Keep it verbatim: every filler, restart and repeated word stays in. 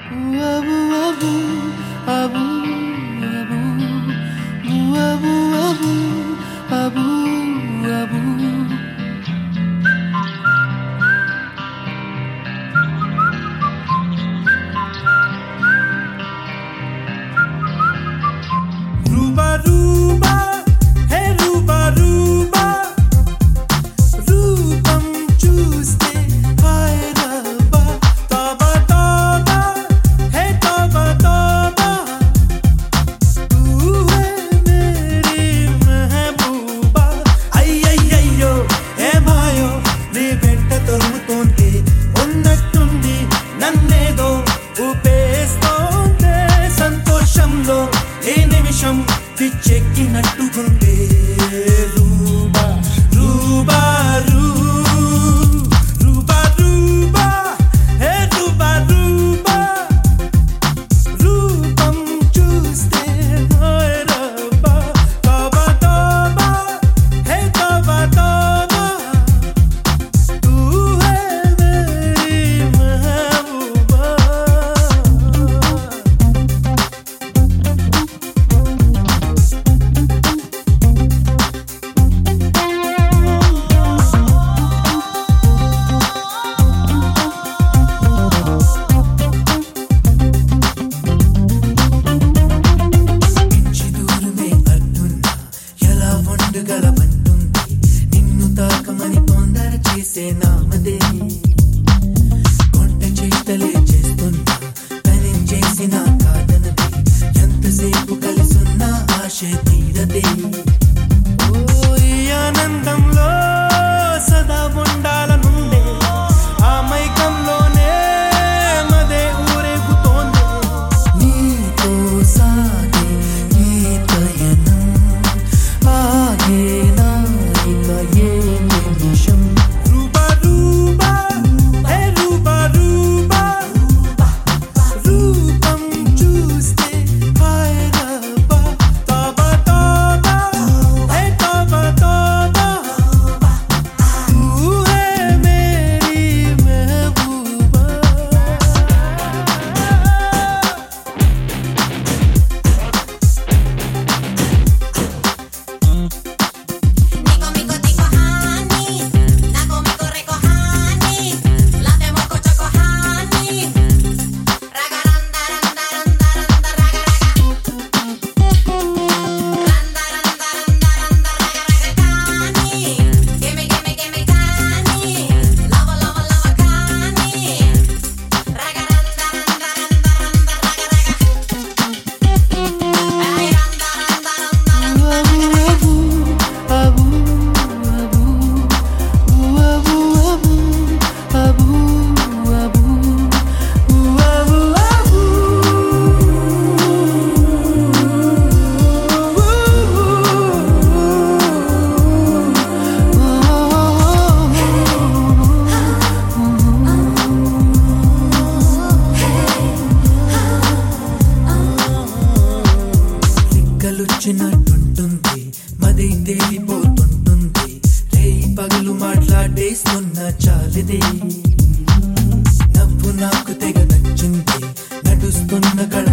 పిచ్చెక్కినట్టుకుంటే రూబా రూబా రూ రూబా రూబా హే రూబా రూబా రూపం చూస్తే హాయ్ రబ్బా తోబా తోబా హే తోబా తోబా తూ హే మేరీ మెహబూబా. నిన్ను తాకమని తొందర చేసే నామదే కొంట చేతలే చేస్తున్నా తనేం చేసినా కాదనదే ఎంతసేపు కలిసున్నా ఆశ తీరదే. ఓ ఈ ఆనందంలో సదా ఉండాలనుండే ఆ మైకంలోనే మదే ఊరేగుతోంది నీతో సాగే ఈ పయనం ఆగేనా ఇక ఏ నిమిషం. రూబా రూబా హే రూబా రూబా రూపం చూస్తే హాయ్ రబ్బా తోబా తోబా హే తోబా తోబా తూ హే మేరీ మెహబూబా. Nico mico tico hani, naco mico reco hani, late moco choco hani, raga randa randa randa randa raga raga, randa randa randa randa raga raga kani, gimme gimme gimme kani, lava lava lava kani, raga randa randa randa randa raga raga, ay randa randa randa randa. లిక్కలొచ్చినట్టుంటుంది మదే తేలిపోతుంటుంది రేయి పగలు మాట్లాడేస్తున్న చాలిదే నవ్వు నాకు తెగ నచ్చింది నడుస్తున్న కళ